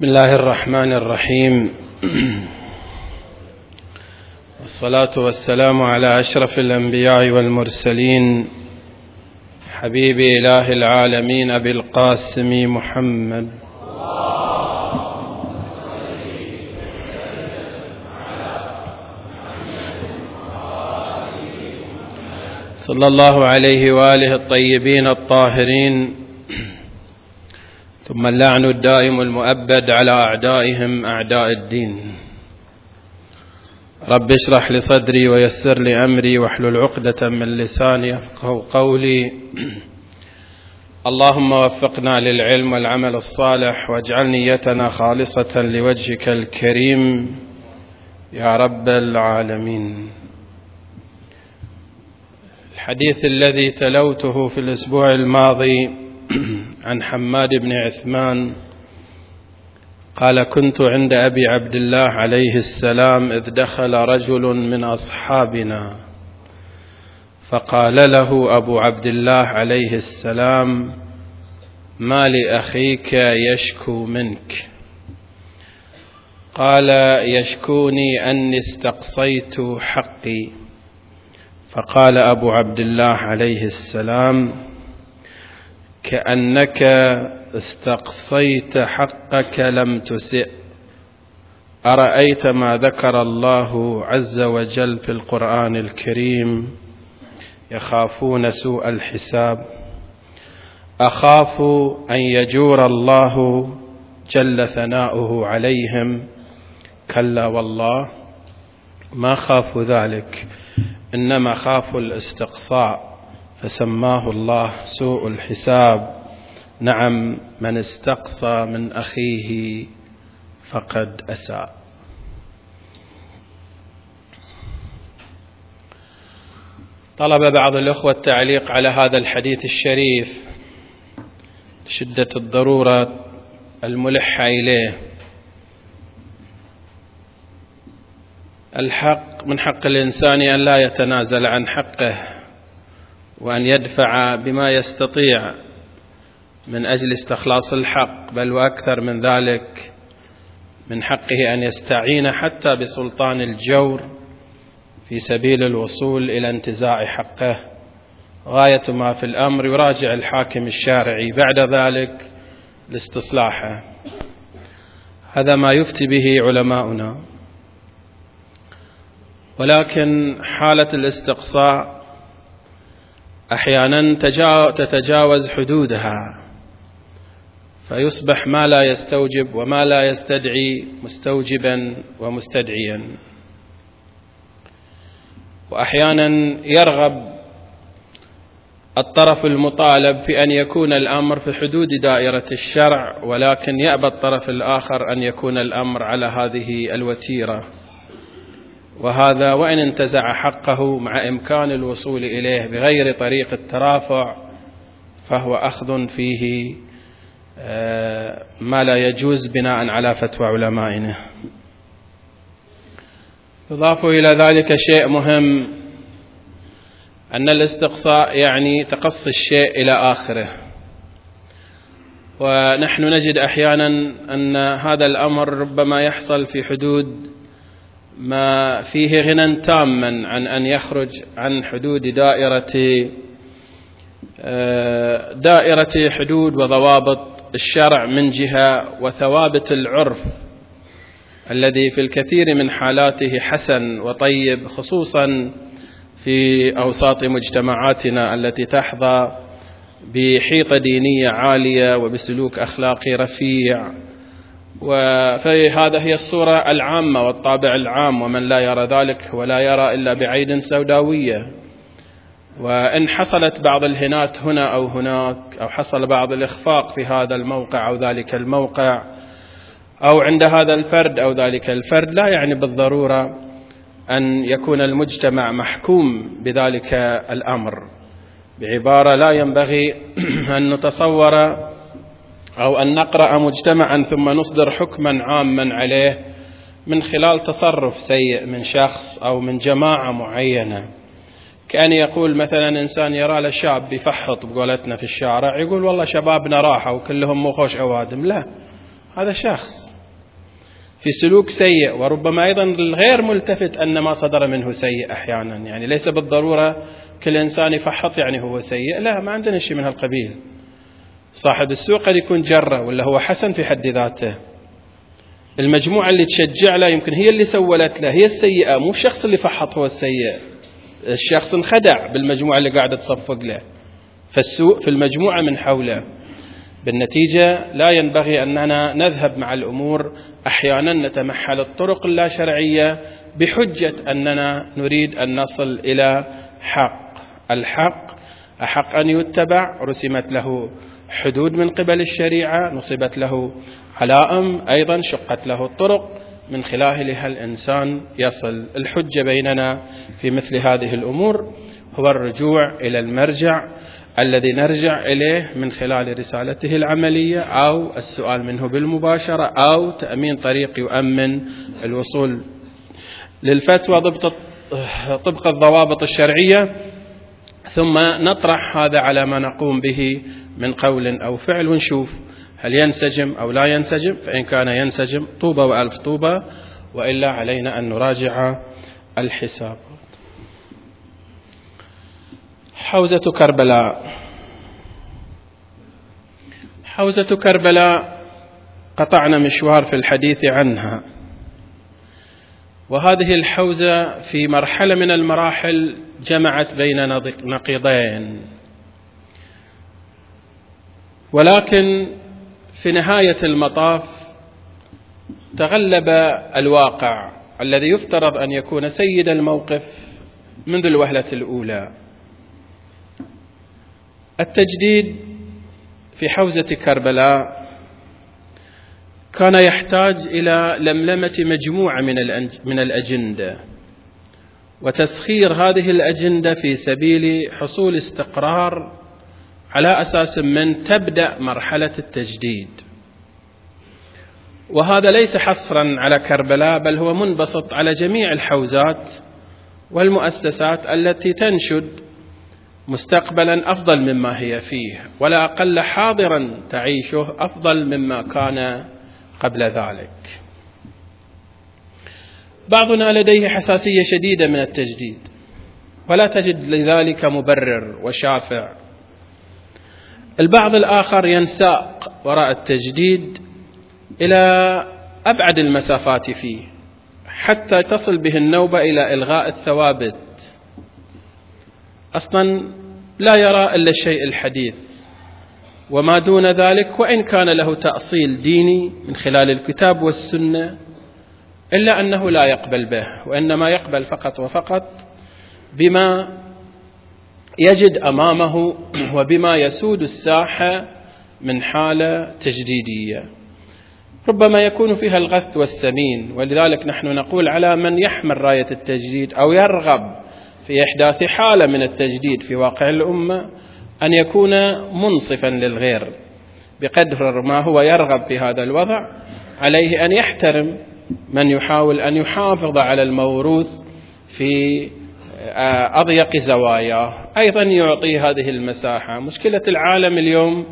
بسم الله الرحمن الرحيم. والصلاة والسلام على أشرف الأنبياء والمرسلين حبيب إله العالمين أبي القاسم محمد صلى الله عليه وآله الطيبين الطاهرين، ثم اللعن الدائم المؤبد على أعدائهم أعداء الدين. رب اشرح لي صدري ويسر لي أمري واحلل عقدة من لساني يفقهوا قولي. اللهم وفقنا للعلم والعمل الصالح واجعل نيتنا خالصة لوجهك الكريم يا رب العالمين. الحديث الذي تلوته في الأسبوع الماضي عن حماد بن عثمان قال: كنت عند أبي عبد الله عليه السلام إذ دخل رجل من أصحابنا فقال له أبو عبد الله عليه السلام: ما لأخيك يشكو منك؟ قال: يشكوني أني استقصيت حقي. فقال أبو عبد الله عليه السلام: كأنك استقصيت حقك لم تسئ. أرأيت ما ذكر الله عز وجل في القرآن الكريم: يخافون سوء الحساب. أخاف أن يجور الله جل ثناؤه عليهم؟ كلا والله، ما خاف ذلك، إنما خاف الاستقصاء، فسماه الله سوء الحساب. نعم، من استقصى من أخيه فقد أساء. طلب بعض الأخوة التعليق على هذا الحديث الشريف لشدة الضرورة الملحة إليه. الحق من حق الإنسان أن لا يتنازل عن حقه وأن يدفع بما يستطيع من أجل استخلاص الحق، بل وأكثر من ذلك، من حقه أن يستعين حتى بسلطان الجور في سبيل الوصول إلى انتزاع حقه. غاية ما في الأمر يراجع الحاكم الشارعي بعد ذلك لاستصلاحه. هذا ما يفتي به علماؤنا. ولكن حالة الاستقصاء أحيانا تتجاوز حدودها، فيصبح ما لا يستوجب وما لا يستدعي مستوجبا ومستدعيا. وأحيانا يرغب الطرف المطالب في أن يكون الأمر في حدود دائرة الشرع، ولكن يأبى الطرف الآخر أن يكون الأمر على هذه الوتيرة، وهذا وإن انتزع حقه مع إمكان الوصول إليه بغير طريق الترافع فهو أخذ فيه ما لا يجوز بناء على فتوى علمائنا. يضاف إلى ذلك شيء مهم، أن الاستقصاء يعني تقصي الشيء إلى آخره، ونحن نجد أحيانا أن هذا الأمر ربما يحصل في حدود ما فيه غنى تاما عن أن يخرج عن حدود دائرة حدود وضوابط الشرع من جهة، وثوابت العرف الذي في الكثير من حالاته حسن وطيب، خصوصا في أوساط مجتمعاتنا التي تحظى بحيطة دينية عالية وبسلوك أخلاقي رفيع. فهذا هي الصورة العامة والطابع العام، ومن لا يرى ذلك ولا يرى إلا بعين سوداوية. وإن حصلت بعض الهنات هنا أو هناك، أو حصل بعض الإخفاق في هذا الموقع أو ذلك الموقع، أو عند هذا الفرد أو ذلك الفرد، لا يعني بالضرورة أن يكون المجتمع محكوم بذلك الأمر. بعبارة، لا ينبغي أن نتصور أو أن نقرأ مجتمعا ثم نصدر حكما عاما عليه من خلال تصرف سيء من شخص أو من جماعة معينة. كأن يقول مثلا إنسان يرى له شاب بيفحط بقولتنا في الشارع، يقول والله شبابنا راحوا وكلهم مخوش أوادم. لا، هذا شخص في سلوك سيء، وربما أيضا الغير ملتفت أن ما صدر منه سيء أحيانا، يعني ليس بالضرورة كل إنسان يفحط يعني هو سيء، لا، ما عندنا شيء من هالقبيل. صاحب السوء قد يكون جرة ولا هو حسن في حد ذاته، المجموعة اللي تشجع له يمكن هي اللي سولت له، هي السيئة، مو الشخص اللي فحط هو السيء. الشخص انخدع بالمجموعة اللي قاعدة تصفق له، فالسوء في المجموعة من حوله. بالنتيجة لا ينبغي أننا نذهب مع الأمور أحيانا نتمحل الطرق اللا شرعية بحجة أننا نريد أن نصل إلى حق. الحق أحق أن يتبع، رسمت له حدود من قبل الشريعة، نصبت له علائم، أيضا شقت له الطرق من خلالها الإنسان يصل. الحجة بيننا في مثل هذه الأمور هو الرجوع إلى المرجع الذي نرجع إليه من خلال رسالته العملية، أو السؤال منه بالمباشرة، أو تأمين طريق يؤمن الوصول للفتوى طبق الضوابط الشرعية، ثم نطرح هذا على ما نقوم به من قول أو فعل، ونشوف هل ينسجم أو لا ينسجم. فإن كان ينسجم طوبى وألف طوبى، وإلا علينا أن نراجع الحساب. حوزة كربلاء. حوزة كربلاء قطعنا مشوار في الحديث عنها، وهذه الحوزة في مرحلة من المراحل جمعت بين نقيضين، ولكن في نهاية المطاف تغلب الواقع الذي يفترض أن يكون سيد الموقف منذ الوهلة الأولى. التجديد في حوزة كربلاء كان يحتاج إلى لملمة مجموعة من الأجندة، وتسخير هذه الأجندة في سبيل حصول استقرار على أساس من تبدأ مرحلة التجديد. وهذا ليس حصرا على كربلاء، بل هو منبسط على جميع الحوزات والمؤسسات التي تنشد مستقبلا أفضل مما هي فيه، ولا أقل حاضرا تعيشه أفضل مما كان قبل ذلك. بعضنا لديه حساسية شديدة من التجديد، ولا تجد لذلك مبرر وشافع. البعض الآخر ينساق وراء التجديد إلى أبعد المسافات فيه، حتى تصل به النوبة إلى إلغاء الثوابت، أصلا لا يرى إلا الشيء الحديث وما دون ذلك، وإن كان له تأصيل ديني من خلال الكتاب والسنة، إلا أنه لا يقبل به، وإنما يقبل فقط وفقط بما يجد أمامه وبما يسود الساحة من حالة تجديدية ربما يكون فيها الغث والسمين. ولذلك نحن نقول على من يحمل راية التجديد أو يرغب في إحداث حالة من التجديد في واقع الأمة أن يكون منصفا للغير بقدر ما هو يرغب في هذا الوضع. عليه أن يحترم من يحاول أن يحافظ على الموروث في أضيق زواياه، أيضا يعطي هذه المساحة. مشكلة العالم اليوم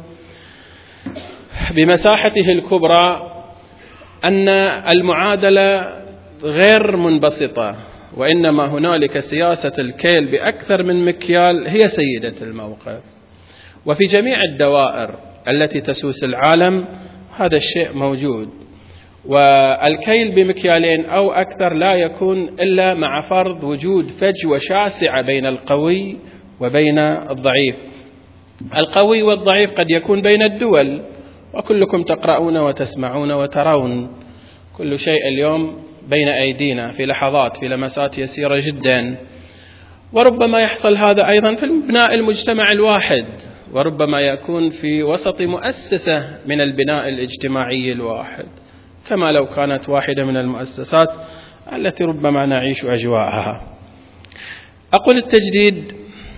بمساحته الكبرى أن المعادلة غير منبسطة، وإنما هنالك سياسة الكيل بأكثر من مكيال هي سيدة الموقف. وفي جميع الدوائر التي تسوس العالم هذا الشيء موجود، والكيل بمكيالين أو أكثر لا يكون إلا مع فرض وجود فجوة شاسعة بين القوي وبين الضعيف. القوي والضعيف قد يكون بين الدول، وكلكم تقرؤون وتسمعون وترون كل شيء اليوم بين أيدينا في لحظات، في لمسات يسيرة جدا. وربما يحصل هذا أيضا في بناء المجتمع الواحد، وربما يكون في وسط مؤسسة من البناء الاجتماعي الواحد، كما لو كانت واحدة من المؤسسات التي ربما نعيش أجواءها. أقول التجديد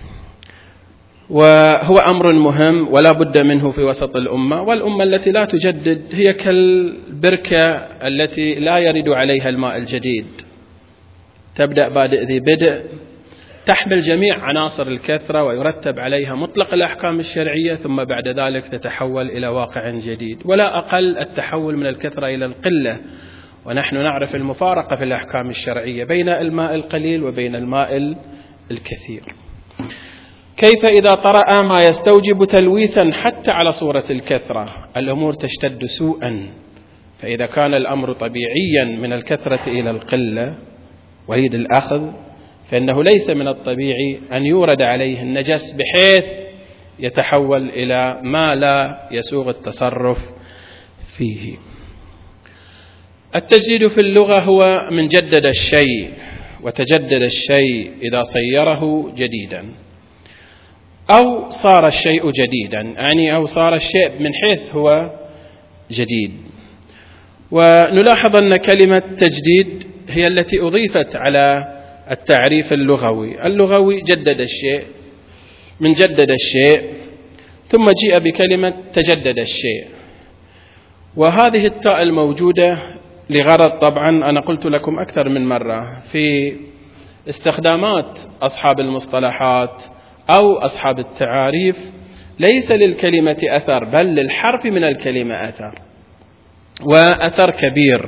وهو أمر مهم ولا بد منه في وسط الأمة، والأمة التي لا تجدد هي كالبركة التي لا يرد عليها الماء الجديد، تبدأ بادئ ذي بدء، تحمل جميع عناصر الكثرة ويرتب عليها مطلق الأحكام الشرعية، ثم بعد ذلك تتحول إلى واقع جديد. ولا أقل التحول من الكثرة إلى القلة، ونحن نعرف المفارقة في الأحكام الشرعية بين الماء القليل وبين الماء الكثير. كيف إذا طرأ ما يستوجب تلويثا حتى على صورة الكثرة؟ الأمور تشتد سوءا. فإذا كان الأمر طبيعيا من الكثرة إلى القلة ويريد الأخذ، فإنه ليس من الطبيعي أن يورد عليه النجس بحيث يتحول إلى ما لا يسوغ التصرف فيه. التجديد في اللغة هو من جدد الشيء، وتجدد الشيء إذا صيره جديدا أو صار الشيء جديدا، يعني أو صار الشيء من حيث هو جديد. ونلاحظ أن كلمة تجديد هي التي أضيفت على التعريف اللغوي جدد الشيء، من جدد الشيء، ثم جيء بكلمة تجدد الشيء. وهذه التاء الموجودة لغرض، طبعا أنا قلت لكم أكثر من مرة في استخدامات أصحاب المصطلحات أو أصحاب التعاريف، ليس للكلمة أثر بل للحرف من الكلمة أثر، وأثر كبير.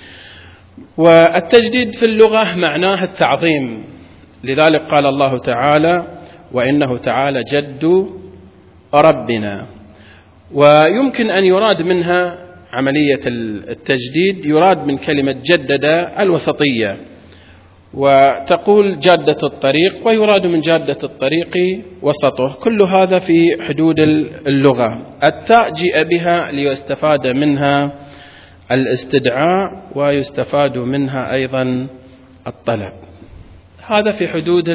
والتجديد في اللغة معناه التعظيم، لذلك قال الله تعالى: وإنه تعالى جد ربنا. ويمكن أن يراد منها عملية التجديد، يراد من كلمة جدد الوسطية، وتقول جادة الطريق، ويراد من جادة الطريق وسطه. كل هذا في حدود اللغة. التاء جيء بها ليستفاد منها الاستدعاء، ويستفاد منها أيضا الطلب. هذا في حدود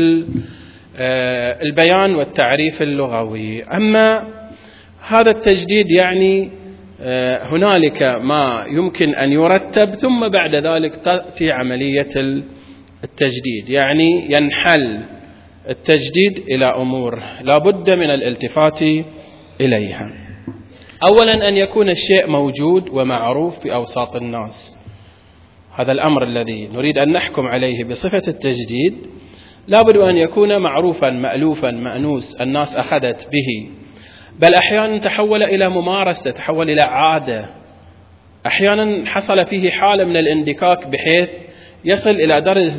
البيان والتعريف اللغوي. أما هذا التجديد يعني هنالك ما يمكن أن يرتب، ثم بعد ذلك تأتي عملية التجديد، يعني ينحل التجديد إلى أمور لا بد من الالتفات إليها. أولا أن يكون الشيء موجود ومعروف في أوساط الناس. هذا الأمر الذي نريد أن نحكم عليه بصفة التجديد، لا بد أن يكون معروفا مألوفا مأنوس، الناس أخذت به، بل أحيانا تحول إلى ممارسة، تحول إلى عادة، أحيانا حصل فيه حالة من الاندكاك بحيث يصل إلى درجة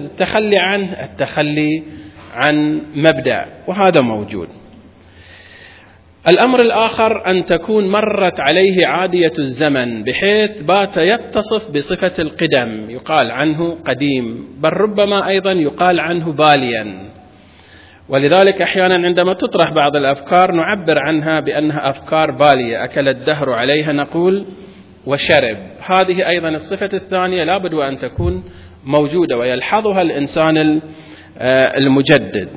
التخلي عن مبدأ، وهذا موجود. الأمر الآخر أن تكون مرت عليه عادية الزمن بحيث بات يتصف بصفة القدم، يقال عنه قديم، بل ربما أيضا يقال عنه باليا. ولذلك أحيانا عندما تطرح بعض الأفكار نعبر عنها بأنها أفكار بالية، أكل الدهر عليها نقول وشرب. هذه أيضا الصفة الثانية لا بد أن تكون موجودة ويلحظها الإنسان المجدد.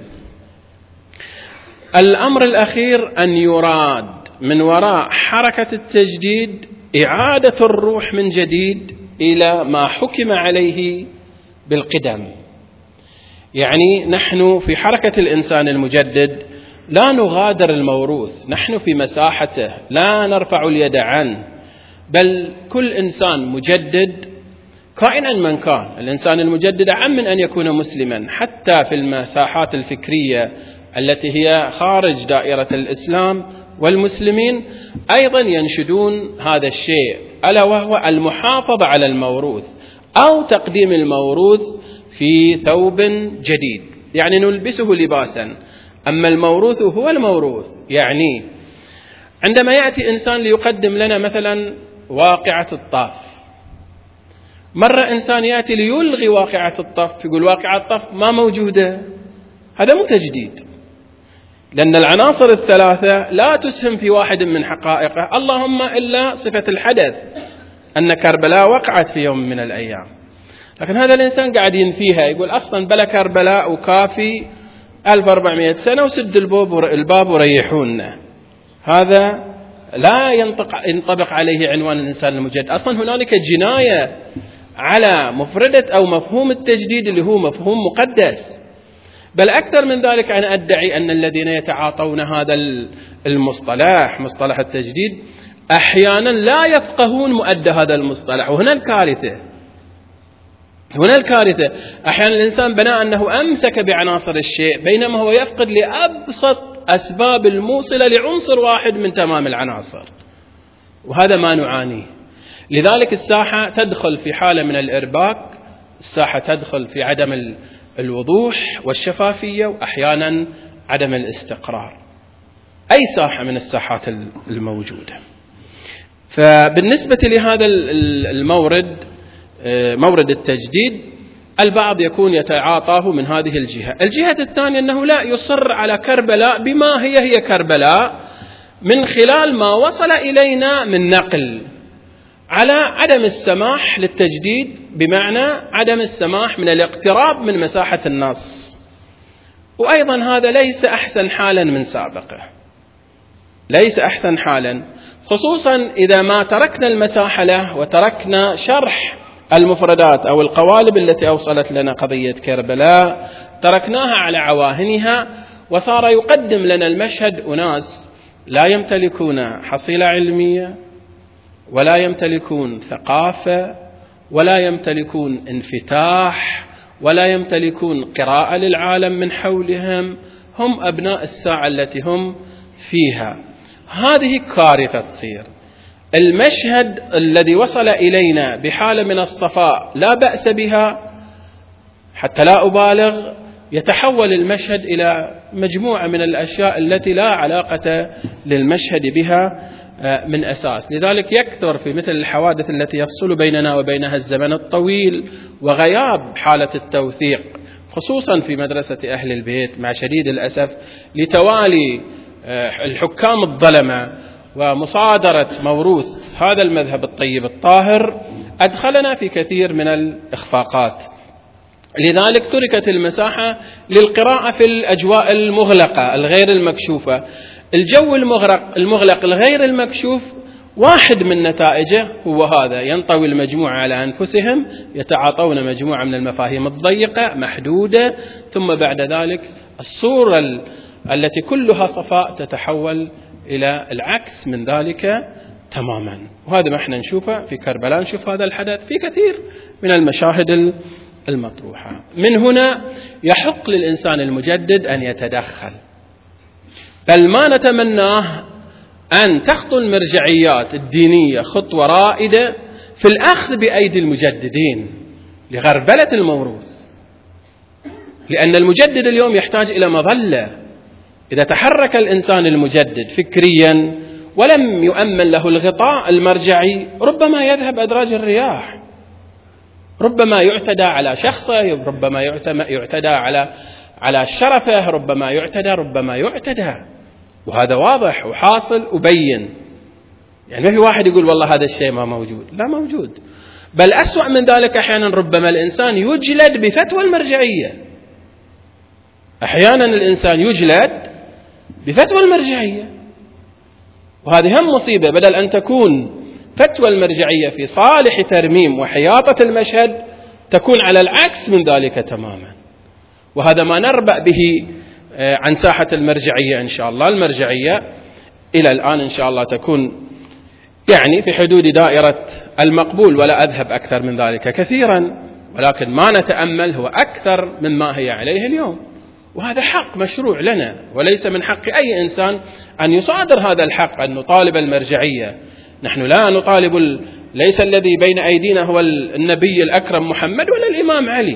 الأمر الأخير أن يراد من وراء حركة التجديد إعادة الروح من جديد إلى ما حكم عليه بالقدم. يعني نحن في حركة الإنسان المجدد لا نغادر الموروث، نحن في مساحته لا نرفع اليد عنه، بل كل إنسان مجدد كائنا من كان. الإنسان المجدد أعم من أن يكون مسلما، حتى في المساحات الفكرية التي هي خارج دائرة الإسلام والمسلمين أيضا ينشدون هذا الشيء، ألا وهو المحافظة على الموروث أو تقديم الموروث في ثوب جديد، يعني نلبسه لباسا، أما الموروث هو الموروث. يعني عندما يأتي إنسان ليقدم لنا مثلا واقعة الطاف، مرة إنسان يأتي ليلغي واقعة الطف، يقول واقعة الطف ما موجودة، هذا مو تجديد، لأن العناصر الثلاثة لا تسهم في واحد من حقائقه، اللهم إلا صفة الحدث أن كربلاء وقعت في يوم من الأيام، لكن هذا الإنسان قاعد ينفيها، يقول أصلا بلا كربلاء وكافي 1400 سنة وسد الباب وريحونا. هذا لا ينطبق عليه عنوان الإنسان المجدد. أصلا هنالك جناية على مفردة أو مفهوم التجديد اللي هو مفهوم مقدس. بل أكثر من ذلك أنا أدعي أن الذين يتعاطون هذا المصطلح، مصطلح التجديد، أحيانا لا يفقهون مؤدى هذا المصطلح، وهنا الكارثة. هنا الكارثة. أحيانا الإنسان بناء أنه أمسك بعناصر الشيء بينما هو يفقد لأبسط أسباب الموصلة لعنصر واحد من تمام العناصر، وهذا ما نعانيه. لذلك الساحة تدخل في حالة من الإرباك، الساحة تدخل في عدم الوضوح والشفافية، وأحيانا عدم الاستقرار، أي ساحة من الساحات الموجودة. فبالنسبة لهذا المورد، مورد التجديد، البعض يكون يتعاطاه من هذه الجهة الثانية أنه لا يصر على كربلاء بما هي كربلاء من خلال ما وصل إلينا من نقل، على عدم السماح للتجديد، بمعنى عدم السماح من الاقتراب من مساحة النص. وأيضا هذا ليس أحسن حالا من سابقه، ليس أحسن حالا، خصوصا إذا ما تركنا المساحة له وتركنا شرح المفردات أو القوالب التي أوصلت لنا قضية كربلاء، تركناها على عواهنها، وصار يقدم لنا المشهد أناس لا يمتلكون حصيلة علمية، ولا يمتلكون ثقافة، ولا يمتلكون انفتاح، ولا يمتلكون قراءة للعالم من حولهم، هم أبناء الساعة التي هم فيها. هذه كارثة تصير. المشهد الذي وصل إلينا بحالة من الصفاء لا بأس بها، حتى لا أبالغ، يتحول المشهد إلى مجموعة من الأشياء التي لا علاقة للمشهد بها من أساس. لذلك يكثر في مثل الحوادث التي يفصل بيننا وبينها الزمن الطويل وغياب حالة التوثيق، خصوصا في مدرسة أهل البيت، مع شديد الأسف لتوالي الحكام الظلمة ومصادرة موروث هذا المذهب الطيب الطاهر، أدخلنا في كثير من الإخفاقات. لذلك تركت المساحة للقراءة في الأجواء المغلقة الغير المكشوفة. الجو المغلق الغير المكشوف واحد من نتائجه هو هذا: ينطوي المجموعة على أنفسهم، يتعاطون مجموعة من المفاهيم الضيقة محدودة، ثم بعد ذلك الصورة التي كلها صفاء تتحول إلى العكس من ذلك تماما. وهذا ما احنا نشوفه في كربلاء، نشوف هذا الحدث في كثير من المشاهد المطروحة. من هنا يحق للإنسان المجدد أن يتدخل، بل ما نتمناه أن تخطو المرجعيات الدينية خطوة رائدة في الأخذ بأيدي المجددين لغربلة الموروث، لأن المجدد اليوم يحتاج إلى مظلة. إذا تحرك الإنسان المجدد فكريا ولم يؤمن له الغطاء المرجعي، ربما يذهب أدراج الرياح، ربما يعتدى على شخصه، ربما يعتدى على شرفه، ربما يعتدى، وهذا واضح وحاصل وبين. يعني ما في واحد يقول والله هذا الشيء ما موجود، لا موجود. بل أسوأ من ذلك، أحيانا ربما الإنسان يجلد بفتوى المرجعية، أحيانا الإنسان يجلد بفتوى المرجعية، وهذه هم مصيبة. بدل أن تكون فتوى المرجعية في صالح ترميم وحياطة المشهد، تكون على العكس من ذلك تماما. وهذا ما نربأ به عن ساحة المرجعية إن شاء الله. المرجعية إلى الآن إن شاء الله تكون يعني في حدود دائرة المقبول، ولا أذهب أكثر من ذلك كثيرا، ولكن ما نتأمل هو أكثر مما هي عليه اليوم. وهذا حق مشروع لنا، وليس من حق أي إنسان أن يصادر هذا الحق، أن نطالب المرجعية. نحن لا نطالب، ليس الذي بين أيدينا هو النبي الأكرم محمد ولا الإمام علي.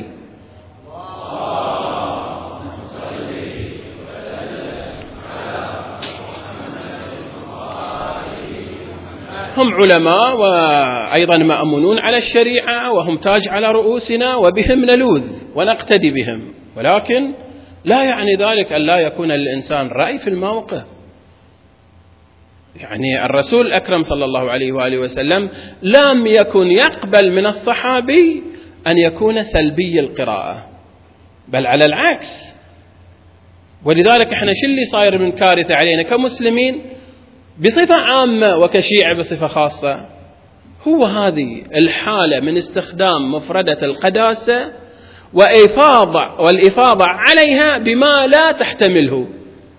هم علماء وأيضا مأمونون على الشريعة، وهم تاج على رؤوسنا، وبهم نلوذ ونقتدي بهم، ولكن لا يعني ذلك أن لا يكون للإنسان رأي في الموقف. يعني الرسول الأكرم صلى الله عليه وآله وسلم لم يكن يقبل من الصحابي أن يكون سلبي القراءة، بل على العكس. ولذلك احنا شو اللي صاير من كارثة علينا كمسلمين بصفة عامة وكشيعة بصفة خاصة؟ هو هذه الحالة من استخدام مفردة القداسة والإفاضة عليها بما لا تحتمله،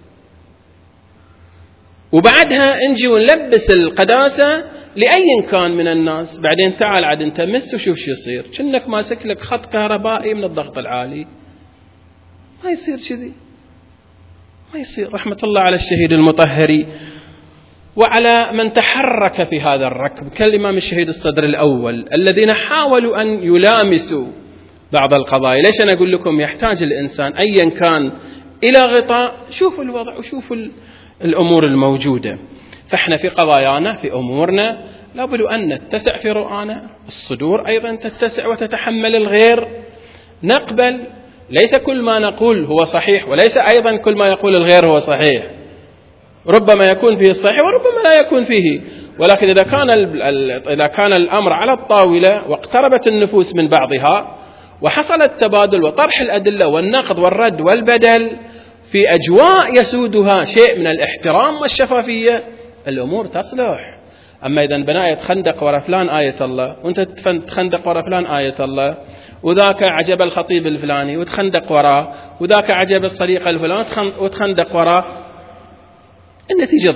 وبعدها نجي ونلبس القداسة لأي كان من الناس. بعدين تعال عاد انت مس وشوف شو يصير، كأنك ماسك لك خط كهربائي من الضغط العالي. ما يصير كذي، ما يصير. رحمة الله على الشهيد المطهري وعلى من تحرك في هذا الركب كالإمام الشهيد الصدر الأول الذين حاولوا أن يلامسوا بعض القضايا. ليش أنا أقول لكم يحتاج الإنسان أيا كان إلى غطاء؟ شوفوا الوضع وشوفوا الأمور الموجودة. فإحنا في قضايانا في أمورنا لابد أن نتسع في رؤانا، الصدور أيضا تتسع وتتحمل الغير، نقبل ليس كل ما نقول هو صحيح، وليس أيضا كل ما يقول الغير هو صحيح، ربما يكون فيه الصحيح وربما لا يكون فيه. ولكن إذا كان الأمر على الطاولة واقتربت النفوس من بعضها وحصل التبادل وطرح الأدلة والنقد والرد والبدل في أجواء يسودها شيء من الاحترام والشفافية، الأمور تصلح. أما إذا بناية خندق ورا فلان آية الله، وأنت تخندق ورا فلان آية الله، وذاك عجب الخطيب الفلاني وتخندق وراه، وذاك عجب الصديق الفلاني وتخندق وراه، النتيجة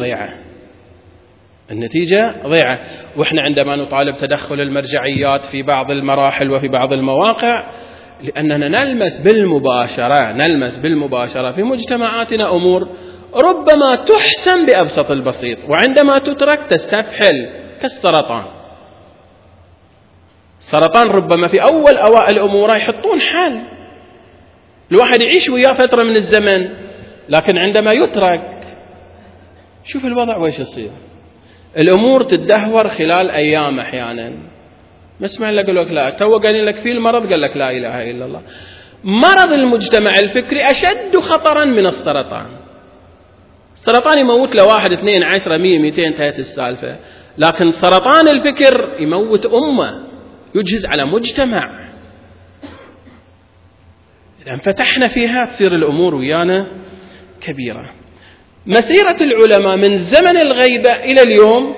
ضيعة. وإحنا عندما نطالب تدخل المرجعيات في بعض المراحل وفي بعض المواقع، لأننا نلمس بالمباشرة في مجتمعاتنا أمور ربما تحسن بأبسط البسيط، وعندما تترك تستفحل كالسرطان. السرطان ربما في أول أوائل أموره يحطون حل، الواحد يعيش وياه فترة من الزمن، لكن عندما يترك شوف الوضع ويش يصير. الأمور تدهور خلال أيام أحيانا. نسمع لك لا تو قال لك في المرض، قال لك لا إله إلا الله. مرض المجتمع الفكري أشد خطرا من السرطان. السرطان يموت لواحد 2 10 100 200 انتهت السالفة، لكن سرطان الفكر يموت أمة، يجهز على مجتمع. إذا فتحنا فيها تصير الأمور ويانا كبيرة. مسيرة العلماء من زمن الغيبة إلى اليوم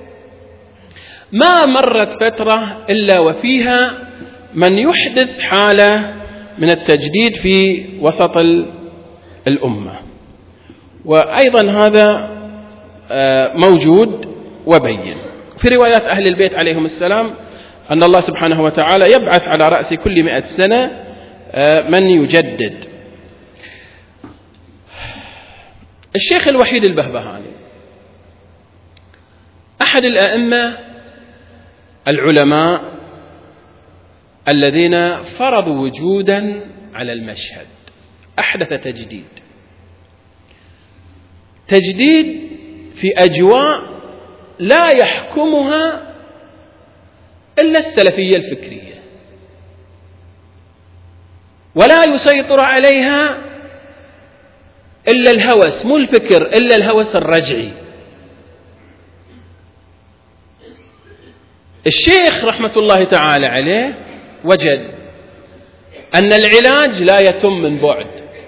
ما مرت فترة إلا وفيها من يحدث حالة من التجديد في وسط الأمة، وأيضا هذا موجود وبين في روايات أهل البيت عليهم السلام أن الله سبحانه وتعالى يبعث على رأس كل 100 سنة من يجدد. الشيخ الوحيد البهبهاني أحد الأئمة العلماء الذين فرضوا وجودا على المشهد، أحدث تجديد في أجواء لا يحكمها إلا السلفية الفكرية، ولا يسيطر عليها إلا الهوس، مو الفكر، إلا الهوس الرجعي. الشيخ رحمة الله تعالى عليه وجد أن العلاج لا يتم من بعد،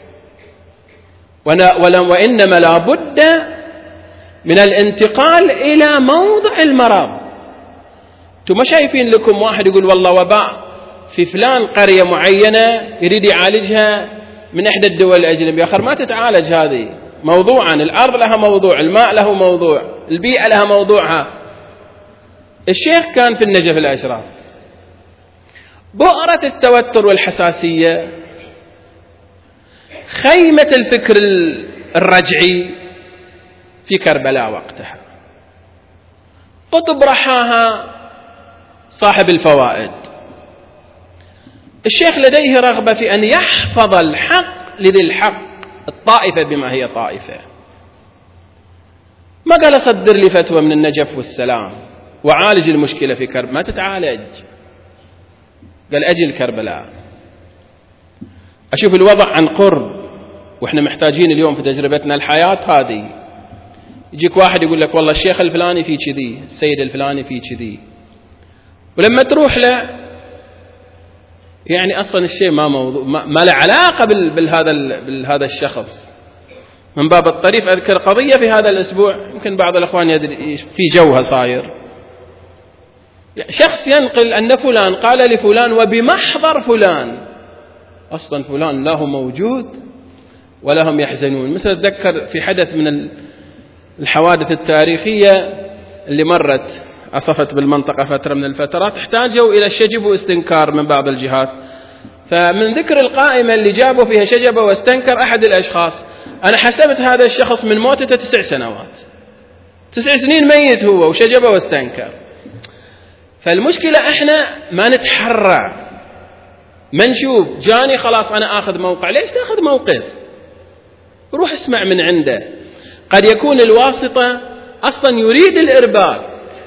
وإنما لا بد من الانتقال إلى موضع المرض. انتم ما شايفين لكم واحد يقول والله وباء في فلان قرية معينة يريد يعالجها من إحدى الدول الأجنبية، آخر ما تتعالج هذه موضوعا، الأرض لها موضوع، الماء له موضوع، البيئة لها موضوعها. الشيخ كان في النجف الأشراف، بؤرة التوتر والحساسية، خيمة الفكر الرجعي في كربلاء وقتها، قطب رحاها صاحب الفوائد. الشيخ لديه رغبة في أن يحفظ الحق لذي الحق، الطائفة بما هي طائفة. ما قال صدر لي فتوى من النجف والسلام وعالج المشكلة في كربلاء، ما تتعالج، قال أجل كربلاء أشوف الوضع عن قرب. وإحنا محتاجين اليوم في تجربتنا الحياة هذه، يجيك واحد يقول لك والله الشيخ الفلاني فيه كذي، السيد الفلاني فيه كذي، ولما تروح له يعني أصلا الشيء ما له علاقة بالهذا الشخص. من باب الطريف أذكر قضية في هذا الأسبوع، يمكن بعض الأخوان يدري في جوها صاير، شخص ينقل أن فلان قال لفلان وبمحضر فلان، أصلا فلان لا هو موجود ولا هم يحزنون. مثل أتذكر في حدث من الحوادث التاريخية اللي مرت عصفت بالمنطقة فترة من الفترات، احتاجوا إلى شجب واستنكار من بعض الجهات، فمن ذكر القائمة اللي جابوا فيها شجب واستنكر أحد الأشخاص، أنا حسبت هذا الشخص من موتته 9 سنوات، 9 سنين ميت هو وشجبه واستنكر. فالمشكلة احنا ما نتحرى، ما نشوف جاني خلاص أنا آخذ موقع. ليش تأخذ موقف؟ روح اسمع من عنده. قد يكون الواسطة أصلا يريد الإرباك،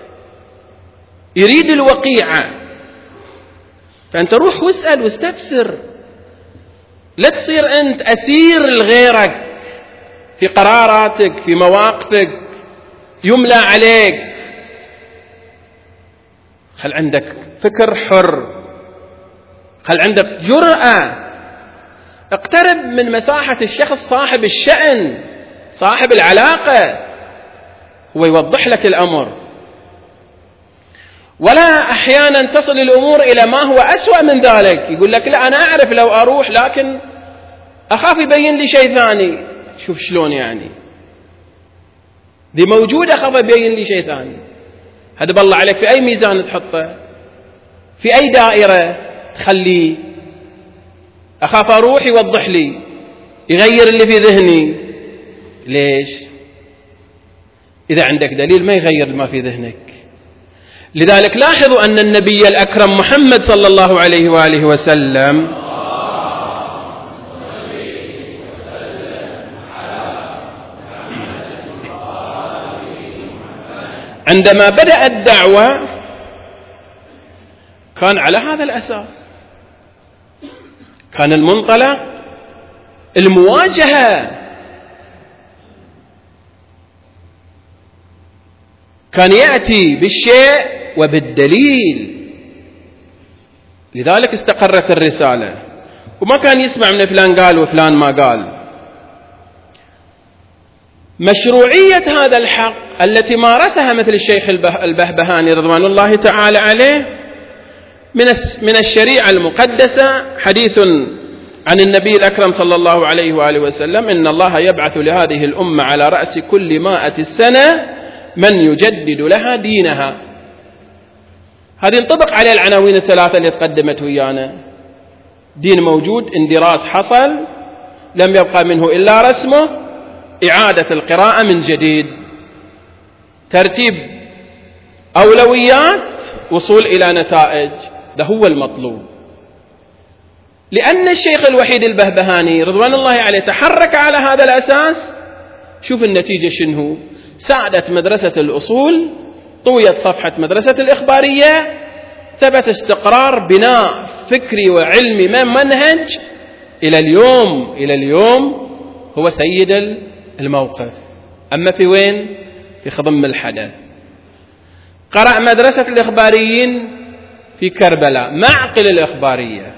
يريد الوقيعة، فأنت روح واسأل واستفسر. لا تصير أنت أسير لغيرك في قراراتك، في مواقفك، يملى عليك. خل عندك فكر حر، خل عندك جرأة. اقترب من مساحة الشخص صاحب الشأن، صاحب العلاقة، هو يوضح لك الأمر. ولا أحيانا تصل الأمور إلى ما هو أسوأ من ذلك، يقول لك لا أنا أعرف لو أروح لكن أخاف يبين لي شيء ثاني. شوف شلون يعني، دي موجودة، أخاف يبين لي شيء ثاني. هذا بالله عليك في أي ميزان تحطه، في أي دائرة تخليه. أخاف أروح يوضح لي، يغير اللي في ذهني. ليش؟ إذا عندك دليل ما يغير ما في ذهنك. لذلك لاحظوا أن النبي الأكرم محمد صلى الله عليه وآله وسلم عندما بدأ الدعوة كان على هذا الأساس، كان المنطلق المواجهة، كان يأتي بالشيء وبالدليل. لذلك استقرت الرسالة، وما كان يسمع من فلان قال وفلان ما قال. مشروعية هذا الحق التي مارسها مثل الشيخ البهبهاني رضوان الله تعالى عليه من الشريعة المقدسة. حديث عن النبي الأكرم صلى الله عليه وآله وسلم: إن الله يبعث لهذه الأمة على رأس كل 100 سنة من يجدد لها دينها. هذه انطبق على العناوين الثلاثة اللي تقدمت ويانا. دين موجود، اندراس حصل، لم يبقى منه إلا رسمه، إعادة القراءة من جديد، ترتيب أولويات، وصول إلى نتائج. ده هو المطلوب. لأن الشيخ الوحيد البهبهاني رضوان الله عليه تحرك على هذا الأساس. شوف النتيجة شنو؟ ساعدت مدرسة الأصول، طويت صفحة مدرسة الإخبارية، ثبت استقرار بناء فكري وعلمي من منهج إلى اليوم هو سيد الموقف. أما في وين؟ في خضم الحدث. قرأ مدرسة الإخباريين في كربلاء، معقل الإخبارية.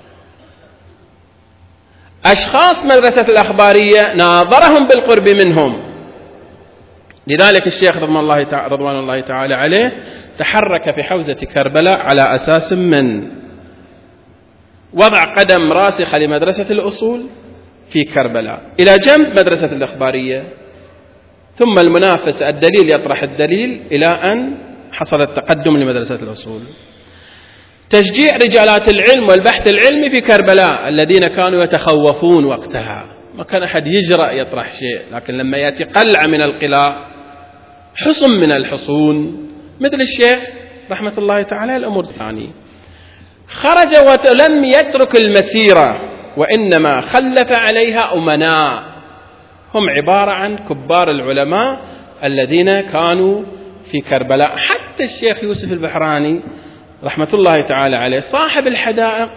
أشخاص مدرسة الإخبارية ناظرهم بالقرب منهم. لذلك الشيخ رضوان الله تعالى عليه تحرك في حوزة كربلاء على أساس من وضع قدم راسخة لمدرسة الأصول في كربلاء إلى جنب مدرسة الإخبارية، ثم المنافسة، الدليل يطرح الدليل، إلى أن حصل التقدم لمدرسة الأصول. تشجيع رجالات العلم والبحث العلمي في كربلاء الذين كانوا يتخوفون وقتها، ما كان أحد يجرأ يطرح شيء، لكن لما يأتي قلعة من القلاع، حصن من الحصون مثل الشيخ رحمة الله تعالى، الأمور ثانية. خرج ولم يترك المسيرة، وإنما خلف عليها أمناء، هم عبارة عن كبار العلماء الذين كانوا في كربلاء. حتى الشيخ يوسف البحراني رحمة الله تعالى عليه صاحب الحدائق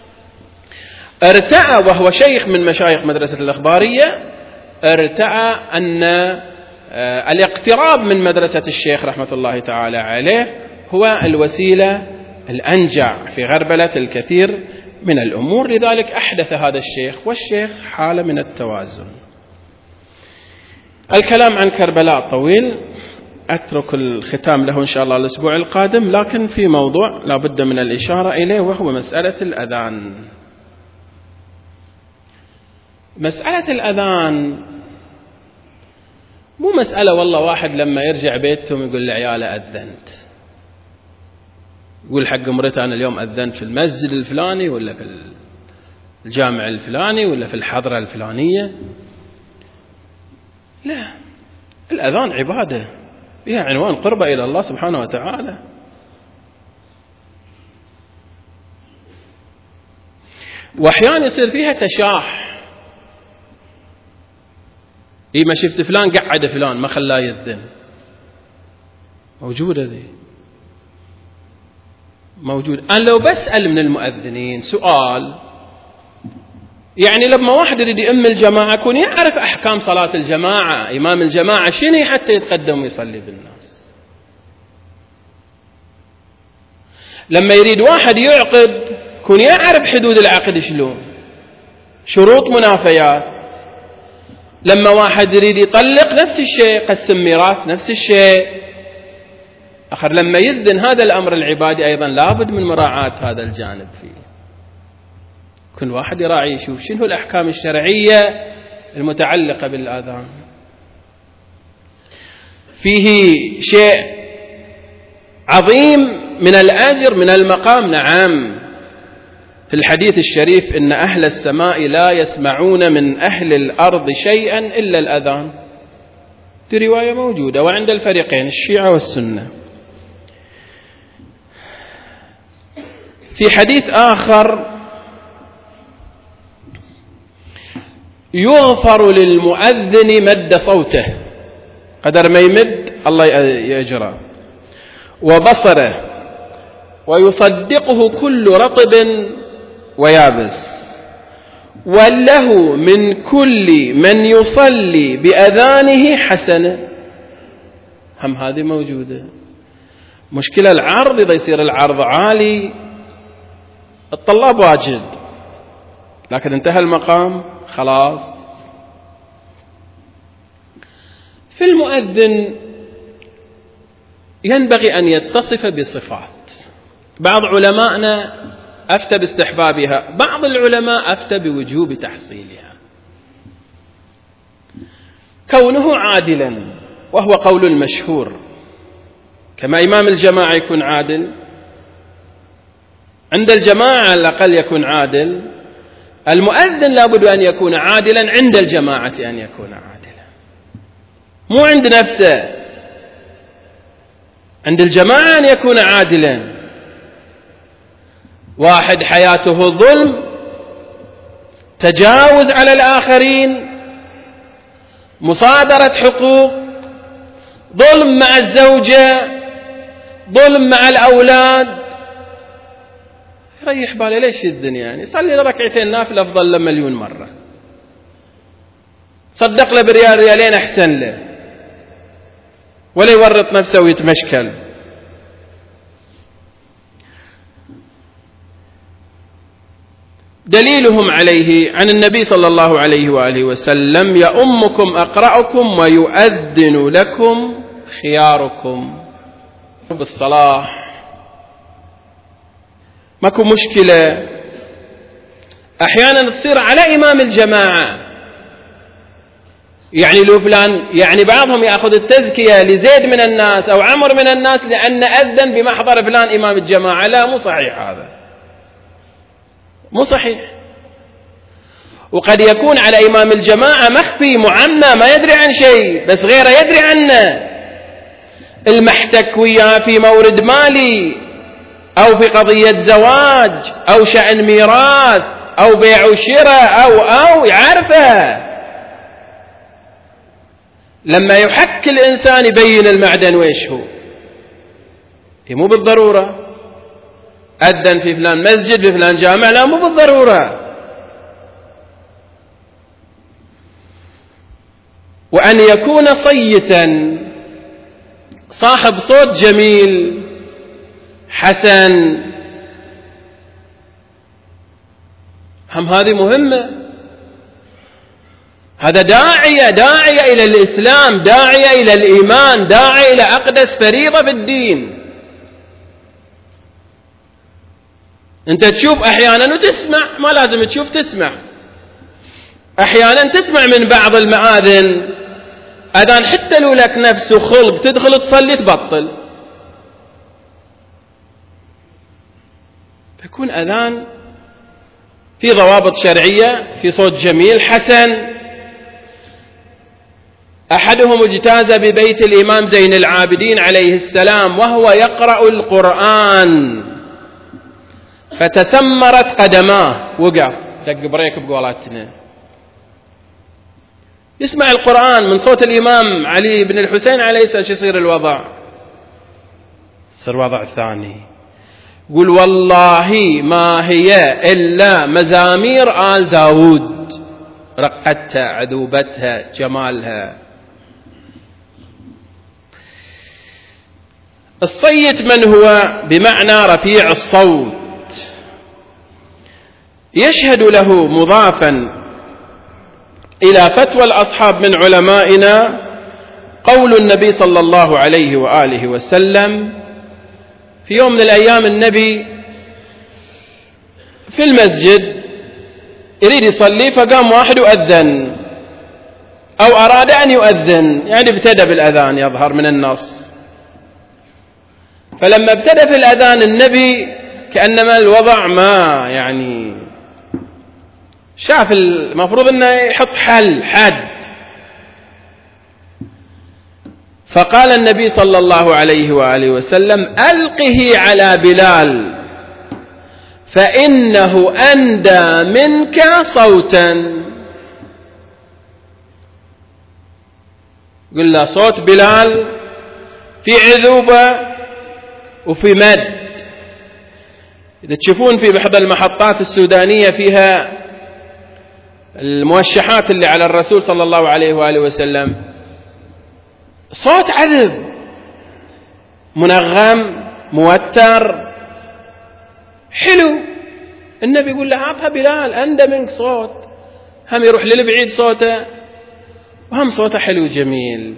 ارتأى، وهو شيخ من مشايخ مدرسة الإخبارية، ارتأى أن الاقتراب من مدرسة الشيخ رحمة الله تعالى عليه هو الوسيلة الأنجع في غربلة الكثير من الأمور. لذلك أحدث هذا الشيخ والشيخ حالة من التوازن. الكلام عن كربلاء طويل، أترك الختام له إن شاء الله الأسبوع القادم، لكن في موضوع لا بد من الإشارة إليه، وهو مسألة الأذان. مسألة الأذان مو مسألة والله واحد لما يرجع بيتهم يقول لعياله أذنت، يقول حق مرته أنا اليوم أذنت في المسجد الفلاني ولا في الجامع الفلاني ولا في الحضرة الفلانية. لا، الأذان عبادة، فيها عنوان قربة إلى الله سبحانه وتعالى. وأحيانا يصير فيها تشاح، ما شفت فلان قعد فلان ما خلاه يذن، موجودة ذي، موجود. أنا لو بسأل من المؤذنين سؤال، يعني لما واحد يريد يؤم الجماعة يكون يعرف أحكام صلاة الجماعة، إمام الجماعة شنو حتى يتقدم ويصلي بالناس. لما يريد واحد يعقد يكون يعرف حدود العقد شلون، شروط منافيات. لما واحد يريد يطلق نفس الشيء، قسم ميراث نفس الشيء. آخر لما يذن هذا الأمر العبادي أيضا لابد من مراعاة هذا الجانب فيه. كل واحد يراعي يشوف شنو الأحكام الشرعية المتعلقة بالآذان. فيه شيء عظيم من الأجر من المقام. نعم، في الحديث الشريف إن أهل السماء لا يسمعون من أهل الأرض شيئا إلا الأذان. دي رواية موجودة وعند الفريقين الشيعة والسنة. في حديث آخر يغفر للمؤذن مد صوته، قدر ما يمد الله يجرى، وبصره، ويصدقه كل رطب ويابس، وله من كل من يصلي بأذانه حسنة. هم هذه موجودة. مشكلة العرض، إذا يصير العرض عالي الطلاب واجد، لكن انتهى المقام خلاص. في المؤذن ينبغي أن يتصف بصفات. بعض علماءنا أفتى باستحبابها، بعض العلماء أفتى بوجوب تحصيلها. كونه عادلا، وهو قول المشهور، كما إمام الجماعة يكون عادل، عند الجماعة على الأقل يكون عادل، المؤذن لابد أن يكون عادلا عند الجماعة، أن يكون عادلا، مو عند نفسه، عند الجماعة أن يكون عادلا. واحد حياته ظلم، تجاوز على الآخرين، مصادرة حقوق، ظلم مع الزوجة، ظلم مع الأولاد، يريح باله ليش الدنيا، يعني يصلي ركعتين نافلة أفضل له مليون مرة، صدق له بريال ريالين أحسن له، ولا يورط نفسه ويتمشكل. دليلهم عليه عن النبي صلى الله عليه وآله وسلم: يؤمكم أقرأكم ويؤذن لكم خياركم. بالصلاح ماكو مشكلة. أحيانا تصير على إمام الجماعة، يعني لو فلان، يعني بعضهم يأخذ التزكية لزيد من الناس أو عمر من الناس لأن أذن بمحضر فلان إمام الجماعة. لا، مو صحيح، هذا مو صحيح. وقد يكون على إمام الجماعة مخفي معمى، ما يدري عن شيء، بس غيره يدري عنه، المحتك وياه في مورد مالي أو في قضية زواج أو شأن ميراث أو بيع وشراء أو يعرفه. لما يحك الإنسان يبين المعدن وإيش هو، مو بالضرورة أذن في فلان مسجد في فلان جامع، لا، مو بالضرورة. وأن يكون صيتا، صاحب صوت جميل حسن، هم هذه مهمة. هذا داعية إلى الإسلام، داعية إلى الإيمان، داعية إلى أقدس فريضة بالدين. أنت تشوف أحيانا وتسمع، ما لازم تشوف، تسمع أحيانا، تسمع من بعض المآذن أذان حتى لو لك نفس خلق تدخل تصلي تبطل، يكون أذان في ضوابط شرعية، في صوت جميل حسن. أحدهم اجتاز ببيت الإمام زين العابدين عليه السلام وهو يقرأ القرآن فتسمرت قدماه، وقع دق بريك بقولاتنا، يسمع القرآن من صوت الإمام علي بن الحسين عليه السلام، شو يصير الوضع؟ يصير وضع ثاني. قل والله ما هي إلا مزامير آل داود، رقتها، عذوبتها، جمالها. الصيت من هو؟ بمعنى رفيع الصوت، يشهد له مضافا إلى فتوى الأصحاب من علمائنا قول النبي صلى الله عليه وآله وسلم في يوم من الأيام النبي في المسجد يريد يصلي، فقام واحد يؤذن أو أراد أن يؤذن، يعني ابتدأ بالأذان يظهر من النص. فلما ابتدأ في الأذان النبي كأنما الوضع ما يعني شاف المفروض أنه يحط حد، فقال النبي صلى الله عليه وآله وسلم ألقه على بلال فإنه أندى منك صوتا. قل له صوت بلال في عذوبة وفي مد. إذا تشوفون في بعض المحطات السودانية فيها الموشحات اللي على الرسول صلى الله عليه وآله وسلم، صوت عذب منغم موتر حلو. النبي يقول له عطها بلال أندى منك صوت، هم يروح للبعيد صوته وهم صوته حلو جميل.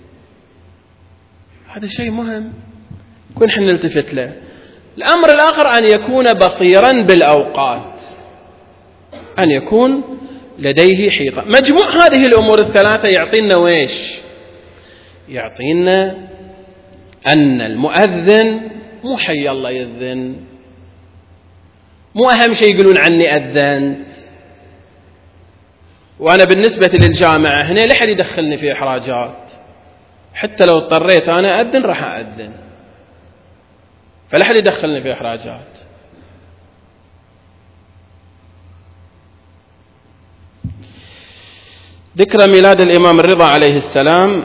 هذا شيء مهم كن حن نلتفت له. الأمر الآخر أن يكون بصيرا بالأوقات، أن يكون لديه حيطة. مجموع هذه الأمور الثلاثة يعطينا ويش؟ يعطينا أن المؤذن مو حي الله يذن، مو أهم شيء يقولون عني أذنت. وأنا بالنسبة للجامعة هنا لحد يدخلني في إحراجات، حتى لو اضطريت أنا أذن راح أذن، فلحد يدخلني في إحراجات. ذكرى ميلاد الإمام الرضا عليه السلام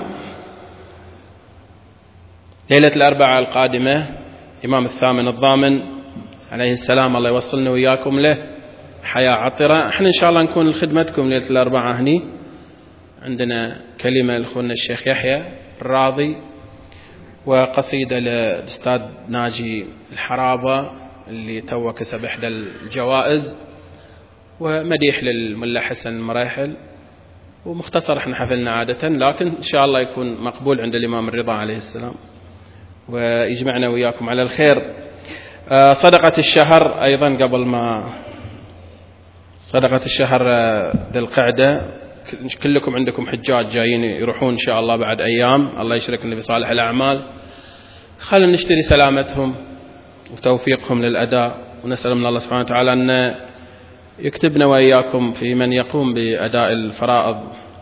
ليلة الأربعاء القادمة، إمام الثامن الضامن عليه السلام، الله يوصلنا وإياكم له حياة عطرة. احنا إن شاء الله نكون لخدمتكم ليلة الأربعاء هني. عندنا كلمة لأخونا الشيخ يحيى الراضي، وقصيدة للأستاذ ناجي الحرابة اللي تو كسب إحدى الجوائز، ومديح للملا حسن المريحل. ومختصر احنا حفلنا عادة، لكن إن شاء الله يكون مقبول عند الإمام الرضا عليه السلام ويجمعنا وياكم على الخير. صدقة الشهر أيضا، قبل ما صدقة الشهر ذي القعدة، كلكم عندكم حجاج جايين يروحون إن شاء الله بعد أيام، الله يشركنا بصالح الأعمال. خلنا نشتري سلامتهم وتوفيقهم للأداء، ونسأل من الله سبحانه وتعالى أن يكتبنا وإياكم في من يقوم بأداء الفرائض.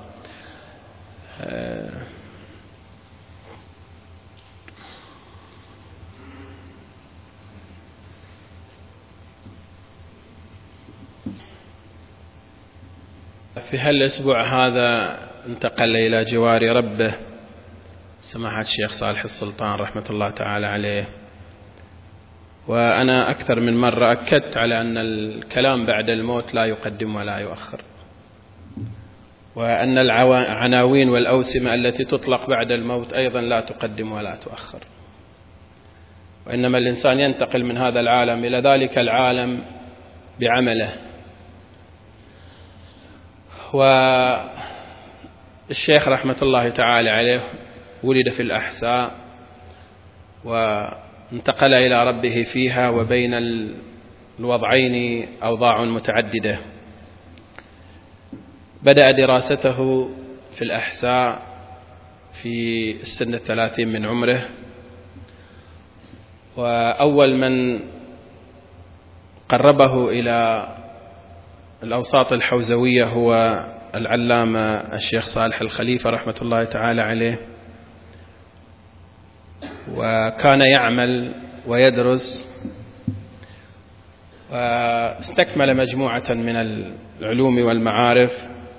في هالأسبوع هذا انتقل إلى جوار ربه سماحة الشيخ صالح السلطان رحمة الله تعالى عليه. وأنا أكثر من مرة أكدت على أن الكلام بعد الموت لا يقدم ولا يؤخر، وأن العناوين والأوسمة التي تطلق بعد الموت أيضا لا تقدم ولا تؤخر، وإنما الإنسان ينتقل من هذا العالم إلى ذلك العالم بعمله. والشيخ رحمة الله تعالى عليه ولد في الأحساء وانتقل إلى ربه فيها، وبين الوضعين أوضاع متعددة. بدأ دراسته في الأحساء في السنة 30 من عمره، وأول من قربه إلى الأوساط الحوزوية هو العلامة الشيخ صالح الخليفة رحمة الله تعالى عليه، وكان يعمل ويدرس، واستكمل مجموعة من العلوم والمعارف،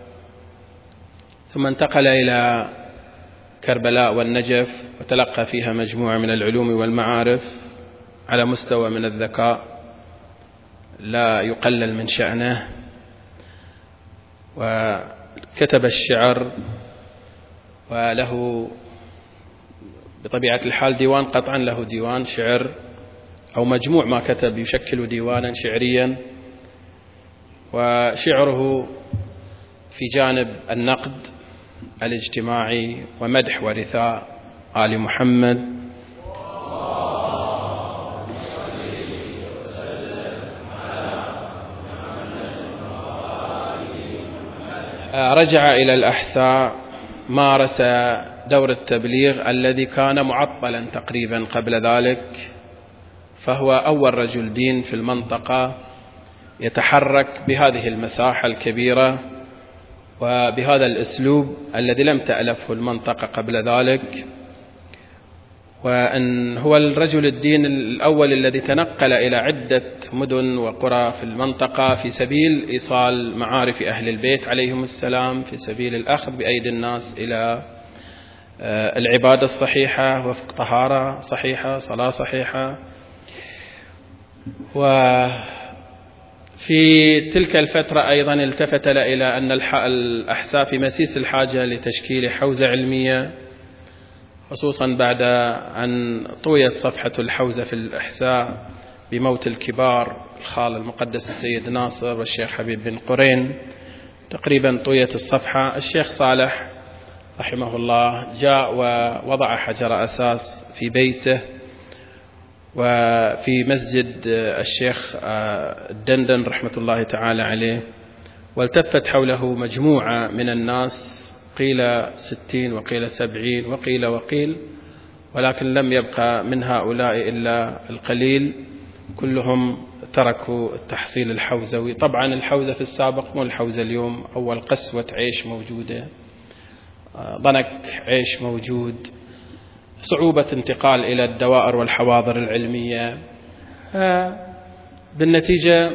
ثم انتقل إلى كربلاء والنجف وتلقى فيها مجموعة من العلوم والمعارف على مستوى من الذكاء لا يقلل من شأنه، وكتب الشعر، وله بطبيعة الحال ديوان، قطعا له ديوان شعر أو مجموع ما كتب يشكل ديوانا شعريا، وشعره في جانب النقد الاجتماعي ومدح ورثاء آل محمد. رجع إلى الأحساء، مارس دور التبليغ الذي كان معطلا تقريبا قبل ذلك، فهو أول رجل دين في المنطقة يتحرك بهذه المساحة الكبيرة وبهذا الأسلوب الذي لم تألفه المنطقة قبل ذلك، وأن هو الرجل الدين الأول الذي تنقل إلى عدة مدن وقرى في المنطقة في سبيل إيصال معارف أهل البيت عليهم السلام، في سبيل الأخذ بأيدي الناس إلى العبادة الصحيحة وفق طهارة صحيحة، صلاة صحيحة. وفي تلك الفترة أيضا التفت إلى أن الأحساء في مسيس الحاجة لتشكيل حوزة علمية، خصوصا بعد أن طويت صفحة الحوزة في الأحساء بموت الكبار، الخال المقدس السيد ناصر والشيخ حبيب بن قرين، تقريبا طويت الصفحة. الشيخ صالح رحمه الله جاء ووضع حجر أساس في بيته وفي مسجد الشيخ الدندن رحمة الله تعالى عليه، والتفت حوله مجموعة من الناس، قيل 60 وقيل 70 وقيل، ولكن لم يبقى من هؤلاء إلا القليل، كلهم تركوا التحصيل الحوزوي. طبعا الحوزة في السابق مو الحوزة اليوم، أول قسوة عيش موجودة، ضنك عيش موجود، صعوبة انتقال إلى الدوائر والحواضر العلمية. بالنتيجة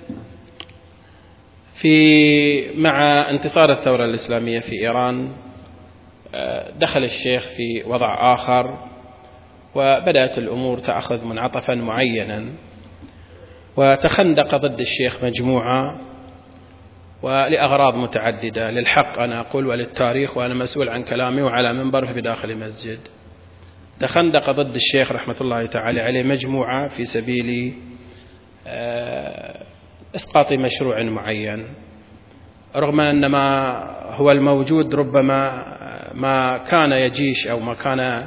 مع انتصار الثورة الإسلامية في إيران دخل الشيخ في وضع آخر، وبدأت الأمور تأخذ منعطفا معينا، وتخندق ضد الشيخ مجموعة ولأغراض متعددة، للحق أنا أقول وللتاريخ، وأنا مسؤول عن كلامي وعلى منبر في داخل مسجد. تخندق ضد الشيخ رحمة الله تعالى عليه مجموعة في سبيل إسقاط مشروع معين، رغم أن ما هو الموجود ربما ما كان يجيش أو ما كان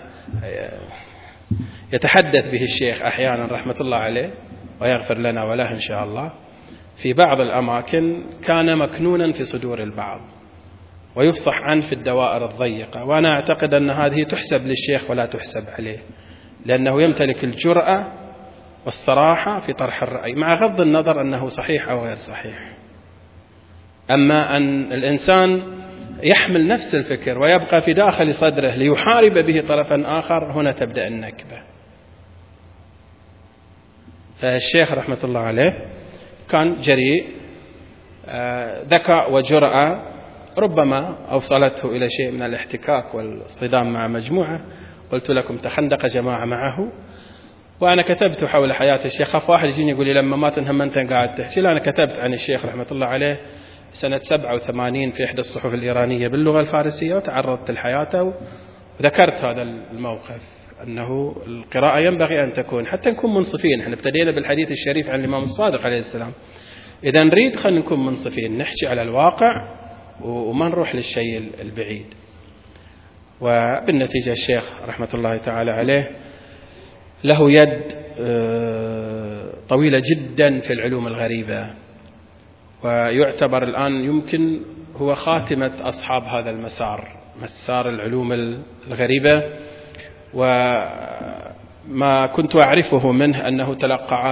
يتحدث به الشيخ أحيانا رحمة الله عليه ويغفر لنا وله إن شاء الله، في بعض الأماكن كان مكنونا في صدور البعض ويفصح عنه في الدوائر الضيقة، وأنا أعتقد أن هذه تحسب للشيخ ولا تحسب عليه، لأنه يمتلك الجرأة والصراحة في طرح الرأي، مع غض النظر أنه صحيح أو غير صحيح. أما أن الإنسان يحمل نفس الفكر ويبقى في داخل صدره ليحارب به طرفا آخر، هنا تبدأ النكبة. فالشيخ رحمة الله عليه كان جريء، ذكاء وجرأة ربما أوصلته إلى شيء من الاحتكاك والاصطدام مع مجموعة. قلت لكم تخندق جماعة معه، وأنا كتبت حول حياة الشيخ. خاف واحد يجيني يقول لي لما مات هم أنت قاعد تحكي. لا، أنا كتبت عن الشيخ رحمة الله عليه سنة 87 في إحدى الصحف الإيرانية باللغة الفارسية، وتعرضت لحياته وذكرت هذا الموقف، أنه القراءة ينبغي أن تكون حتى نكون منصفين. احنا ابتدينا بالحديث الشريف عن الإمام الصادق عليه السلام، إذا نريد خلينا نكون منصفين، نحكي على الواقع وما نروح للشيء البعيد. وبالنتيجة الشيخ رحمة الله تعالى عليه له يد طويلة جدا في العلوم الغريبة، ويعتبر الآن يمكن هو خاتمة أصحاب هذا المسار، مسار العلوم الغريبة. وما كنت أعرفه منه أنه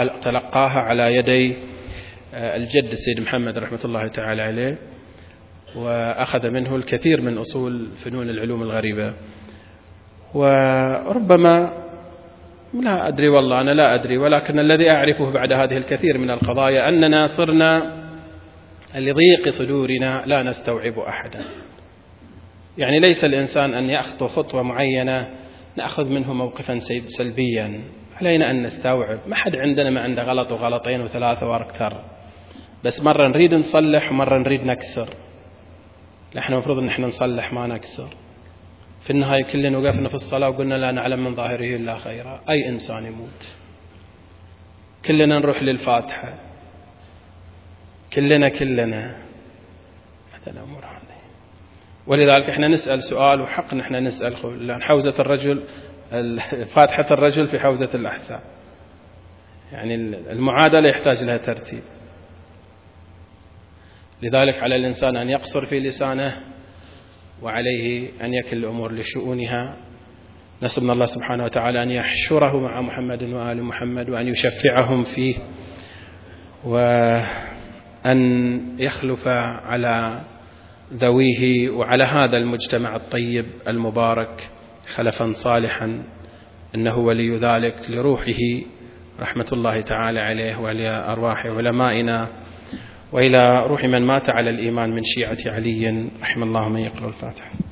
تلقاها على يدي الجد السيد محمد رحمة الله تعالى عليه، وأخذ منه الكثير من أصول فنون العلوم الغريبة. وربما لا أدري، والله أنا لا أدري، ولكن الذي أعرفه بعد هذه الكثير من القضايا أننا صرنا لضيق صدورنا لا نستوعب أحدا. يعني ليس الإنسان أن يخطو خطوة معينة نأخذ منه موقفا سلبيا، علينا أن نستوعب. ما حد عندنا ما عنده غلط وغلطين وثلاثة وأكثر، بس مرة نريد نصلح ومرة نريد نكسر. نحن المفروض أن احنا نصلح ما نكسر. في النهاية كلنا وقفنا في الصلاة وقلنا لا نعلم من ظاهره إلا خيرا. أي إنسان يموت، كلنا نروح للفاتحة، كلنا هذا الأمور هذه. ولذلك احنا نسأل سؤال، وحق نحن نسأل لأن حوزة الرجل، فاتحة الرجل في حوزة الأحساء، يعني المعادلة يحتاج لها ترتيب. لذلك على الإنسان أن يقصر في لسانه، وعليه أن يكل الأمور لشؤونها. نسأل من الله سبحانه وتعالى أن يحشره مع محمد وآل محمد، وأن يشفعهم فيه، وأن يخلف على ذويه وعلى هذا المجتمع الطيب المبارك خلفا صالحا، إنه ولي ذلك، لروحه رحمة الله تعالى عليه، ولأرواح علمائنا، وإلى روح من مات على الإيمان من شيعة علي، رحم الله من يقرأ الفاتحة.